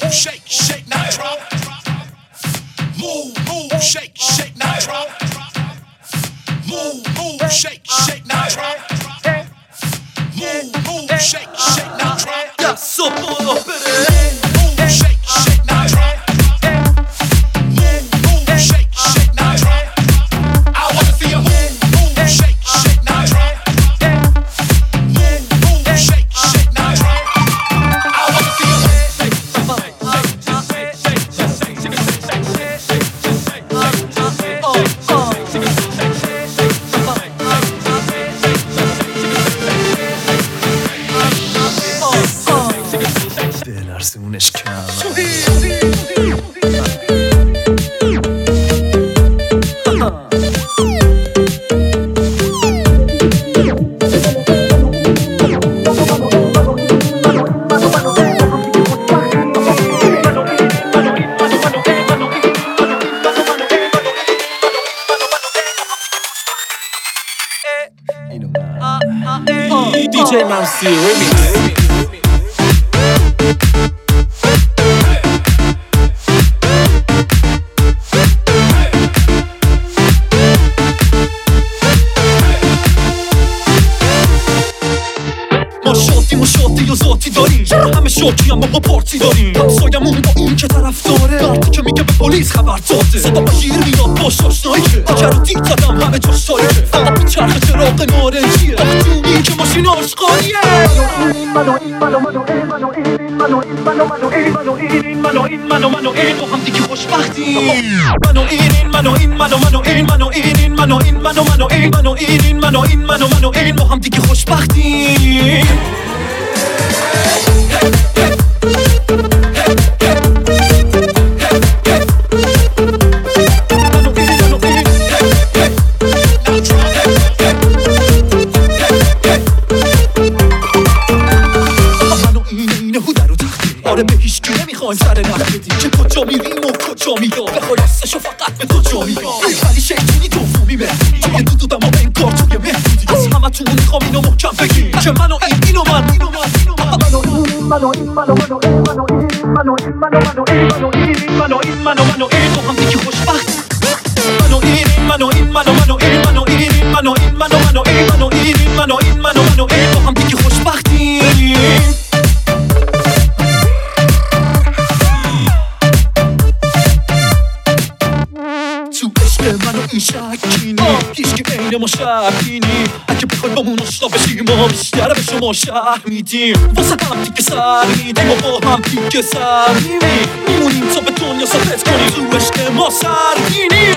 shake, shake, now drop. Move, shake, shake, now drop. Move, shake, shake, now drop. Move, shake, shake, now drop. Yeah, so pull up Move, shake, shake, now drop. Move, shake, shake, now drop. I wanna see you move, shake, shake, now drop. Move, shake, shake, now drop. I wanna see you دلارزونش کم DJ Mousy Remix شاطی و ذاتی داریم چرا همه شاکی اما با پارتی داریم همسایمون با این که طرف داره وقتی که میگه به پلیس خبر داده صدا بگیر میاد باش آشنایی که اگر رو دید زدم همه جاش تاریکه فقط میچرخه چراغ نارنجیه وقتی که ماشین آشغالیه این با هم دیگه خوشبختیم این با هم دیگه خوشبختیم آره به هیچ کی نمیخوایم سر نخ بدیم که کجا میریم و کجا میام بخوای راستشو فقط به تو جا میگم ولی شیطونی دومی مهدی توی دودم و انکار توی مهدی از همه تون میخوام اینو محکم بگیم که منو اینو من با هم دیگه خوشبخت با هم دیگه خوشبختیم منو این شکینی هیچ که عین ما شکینی اگه بخوای با مون آشنا بشی ما بیشتر به شما شهر میدیم واسه هم دیگه سر میدیم و با هم دیگه سر میمونیم تا به دنیا ثابت کنیم تو عشق ما سرگینیم